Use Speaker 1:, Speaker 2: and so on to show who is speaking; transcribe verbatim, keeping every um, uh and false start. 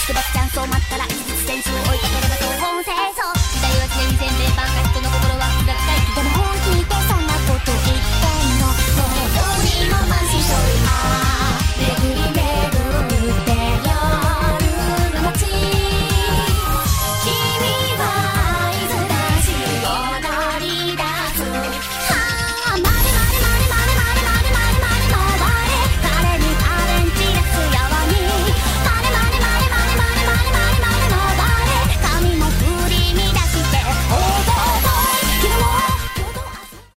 Speaker 1: してバスチャンスを待ったら一日点数を追い